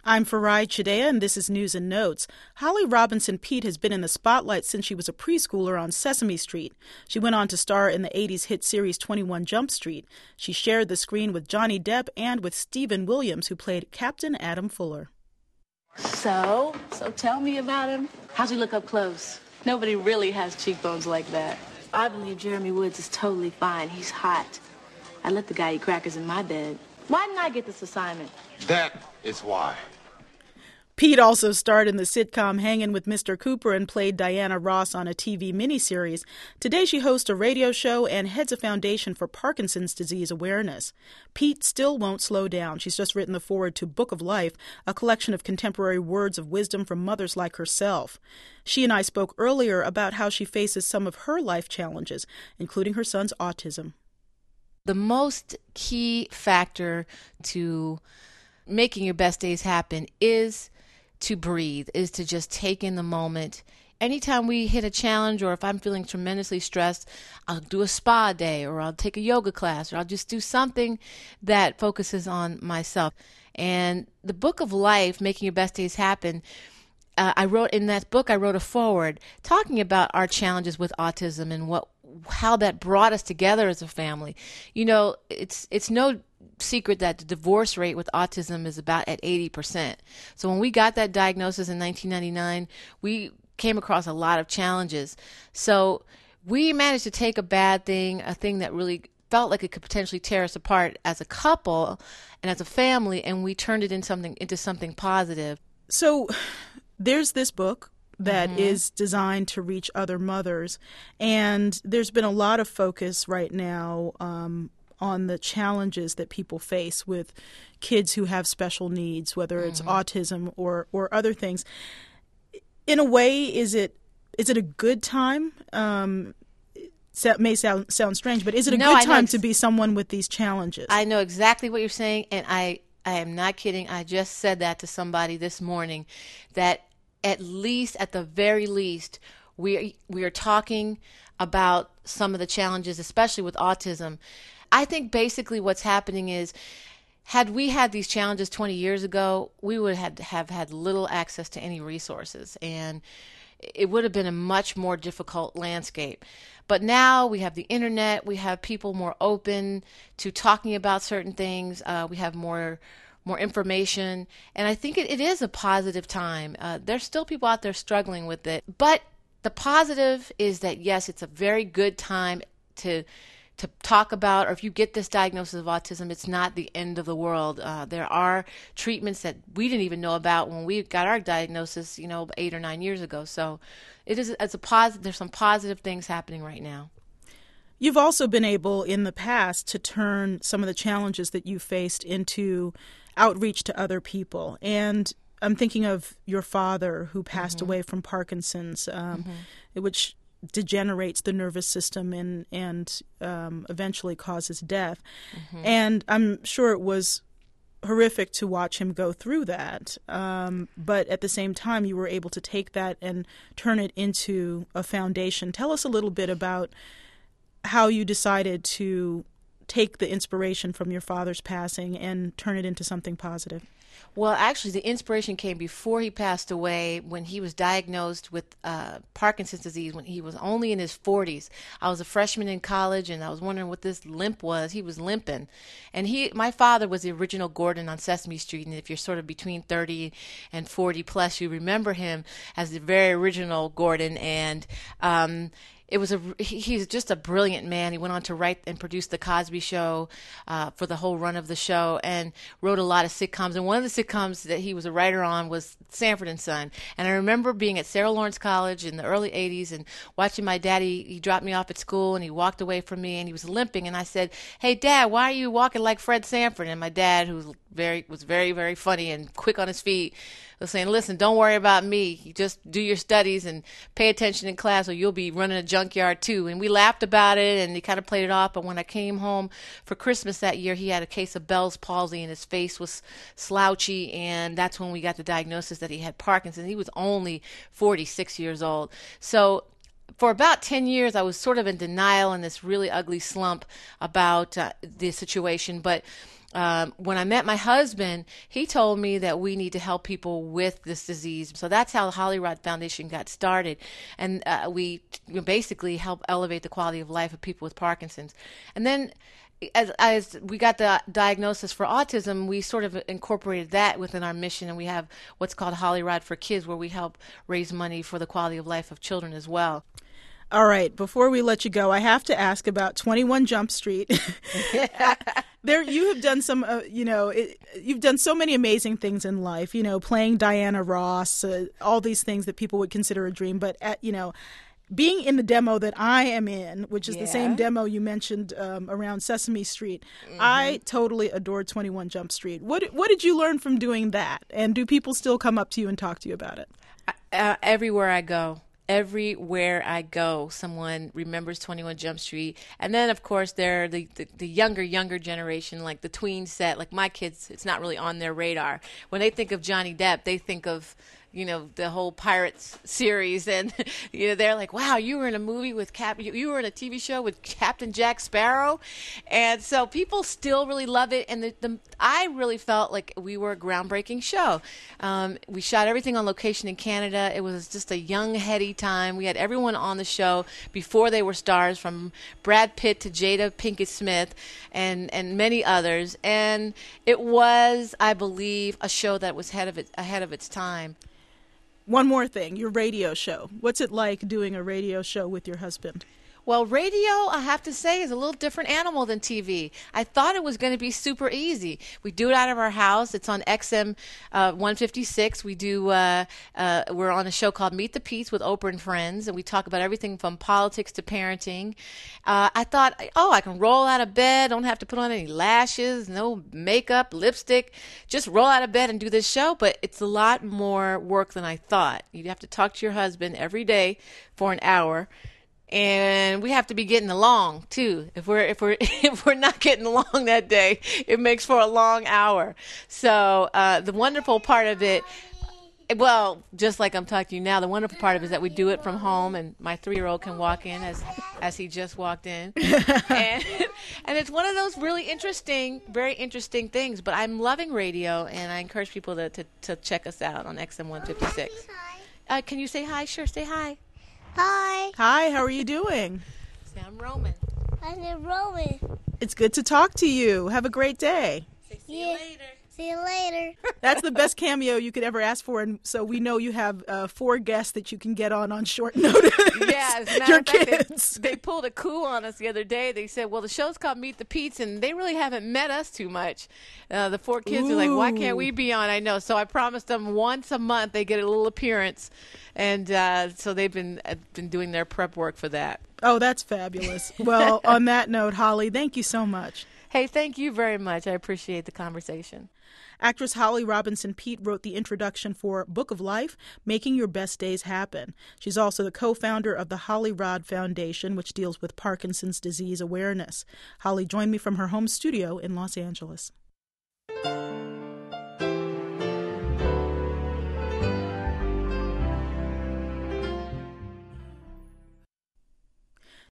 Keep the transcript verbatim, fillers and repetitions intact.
I'm Farai Chidea, and this is News and Notes. Holly Robinson Peete has been in the spotlight since she was a preschooler on Sesame Street. She went on to star in the eighties hit series twenty-one Jump Street. She shared the screen with Johnny Depp and with Stephen Williams, who played Captain Adam Fuller. So, so tell me about him. How's he look up close? Nobody really has cheekbones like that. I believe Jeremy Woods is totally fine. He's hot. I let the guy eat crackers in my bed. Why didn't I get this assignment? That is why. Peete also starred in the sitcom Hangin' with Mister Cooper and played Diana Ross on a T V miniseries. Today she hosts a radio show and heads a foundation for Parkinson's disease awareness. Peete still won't slow down. She's just written the foreword to Book of Life, a collection of contemporary words of wisdom from mothers like herself. She and I spoke earlier about how she faces some of her life challenges, including her son's autism. The most key factor to making your best days happen is to breathe, is to just take in the moment. Anytime we hit a challenge, or if I'm feeling tremendously stressed, I'll do a spa day, or I'll take a yoga class, or I'll just do something that focuses on myself. And the Book of Life, Making Your Best Days Happen, uh, I wrote in that book, I wrote a foreword talking about our challenges with autism and what how that brought us together as a family. You know, it's it's no secret that the divorce rate with autism is about at eighty percent. So when we got that diagnosis in nineteen ninety-nine, we came across a lot of challenges. So we managed to take a bad thing, a thing that really felt like it could potentially tear us apart as a couple and as a family, and we turned it into something into something positive. So there's this book that Mm-hmm. is designed to reach other mothers, and there's been a lot of focus right now um, on the challenges that people face with kids who have special needs, whether it's Mm-hmm. autism or, or other things. In a way, is it is it a good time? Um, it may sound sound strange, but is it a No, good I know time ex- to be someone with these challenges? I know exactly what you're saying, and I, I am not kidding. I just said that to somebody this morning, that at least, at the very least, we are, we are talking about some of the challenges, especially with autism. I think basically what's happening is, had we had these challenges twenty years ago, we would have, have had little access to any resources, and it would have been a much more difficult landscape. But now we have the internet, we have people more open to talking about certain things, uh, we have more more information, and I think it, it is a positive time. Uh, there's still people out there struggling with it, but the positive is that, yes, it's a very good time to to talk about, or if you get this diagnosis of autism, it's not the end of the world. Uh, there are treatments that we didn't even know about when we got our diagnosis, you know, eight or nine years ago. So it is, it's a positive, there's some positive things happening right now. You've also been able in the past to turn some of the challenges that you faced into outreach to other people. And I'm thinking of your father, who passed mm-hmm. away from Parkinson's, um, mm-hmm. which degenerates the nervous system and, and um, eventually causes death. Mm-hmm. And I'm sure it was horrific to watch him go through that. Um, but at the same time, you were able to take that and turn it into a foundation. Tell us a little bit about how you decided to take the inspiration from your father's passing and turn it into something positive. Well, actually, the inspiration came before he passed away, when he was diagnosed with uh, Parkinson's disease when he was only in his forties. I was a freshman in college, and I was wondering what this limp was. He was limping. And he, my father was the original Gordon on Sesame Street, and if you're sort of between thirty and forty plus, you remember him as the very original Gordon. And um, It was a he, he's just a brilliant man. He went on to write and produce The Cosby Show uh, for the whole run of the show, and wrote a lot of sitcoms. And one of the sitcoms that he was a writer on was Sanford and Son. And I remember being at Sarah Lawrence College in the early eighties and watching my daddy. He dropped me off at school, and he walked away from me, and he was limping. And I said, "Hey, Dad, why are you walking like Fred Sanford?" And my dad, who was very was very very funny and quick on his feet, was saying, "Listen, don't worry about me. You just do your studies and pay attention in class, or you'll be running a junkyard too." And we laughed about it, and he kind of played it off. But when I came home for Christmas that year, he had a case of Bell's palsy, and his face was slouchy, and that's when we got the diagnosis that he had Parkinson's. He was only forty-six years old. So for about ten years, I was sort of in denial in this really ugly slump about uh, the situation. But um, when I met my husband, he told me that we need to help people with this disease. So that's how the Holly Rod Foundation got started. And uh, we basically help elevate the quality of life of people with Parkinson's. And then As, as we got the diagnosis for autism, we sort of incorporated that within our mission, and we have what's called Holly Rod for Kids, where we help raise money for the quality of life of children as well. All right, before we let you go, I have to ask about twenty-one Jump Street. There, you have done some, uh, you know, it, you've done so many amazing things in life, you know, playing Diana Ross, uh, all these things that people would consider a dream, but, at, you know, being in the demo that I am in, which is yeah. the same demo you mentioned um, around Sesame Street, mm-hmm. I totally adored twenty-one Jump Street. What what did you learn from doing that? And do people still come up to you and talk to you about it? Uh, everywhere I go. Everywhere I go, someone remembers twenty-one Jump Street. And then, of course, there are the, the, the younger, younger generation, like the tween set. Like my kids, it's not really on their radar. When they think of Johnny Depp, they think of, you know, the whole Pirates series. And, you know, they're like, wow, you were in a movie with Cap, you, you were in a T V show with Captain Jack Sparrow. And so people still really love it. And the, the, I really felt like we were a groundbreaking show. Um, we shot everything on location in Canada. It was just a young, heady time. We had everyone on the show before they were stars, from Brad Pitt to Jada Pinkett Smith and, and many others. And it was, I believe, a show that was ahead of it, ahead of its time. One more thing, your radio show. What's it like doing a radio show with your husband? Well, radio, I have to say, is a little different animal than T V. I thought it was going to be super easy. We do it out of our house. It's on X M uh, one fifty-six. We do. Uh, uh, we're on a show called Meet the Pete's with Oprah and Friends, and we talk about everything from politics to parenting. Uh, I thought, oh, I can roll out of bed, don't have to put on any lashes, no makeup, lipstick, just roll out of bed and do this show. But it's a lot more work than I thought. You have to talk to your husband every day for an hour. And we have to be getting along too. If we're if we're if we're not getting along that day, it makes for a long hour. So uh, the wonderful part of it, well, just like I'm talking to you now, the wonderful part of it is that we do it from home, and my three-year-old can walk in as as he just walked in, and and it's one of those really interesting, very interesting things. But I'm loving radio, and I encourage people to to, to check us out on X M one fifty-six. Uh, can you say hi? Sure, say hi. Hi. Hi, how are you doing? Say, I'm Roman. I'm Roman. It's good to talk to you. Have a great day. Say, see Yeah. you later. See you later. That's the best cameo you could ever ask for, and so we know you have uh, four guests that you can get on on short notice. Yeah, as a matter your of fact, kids. They, they pulled a coup on us the other day. They said, well, the show's called Meet the Pete's, and they really haven't met us too much. Uh, the four kids are like, why can't we be on? I know. So I promised them once a month they get a little appearance, and uh, so they've been uh, been doing their prep work for that. Oh, that's fabulous. Well, on that note, Holly, thank you so much. Hey, thank you very much. I appreciate the conversation. Actress Holly Robinson Peete wrote the introduction for Book of Life, Making Your Best Days Happen. She's also the co-founder of the Holly Rod Foundation, which deals with Parkinson's disease awareness. Holly joined me from her home studio in Los Angeles.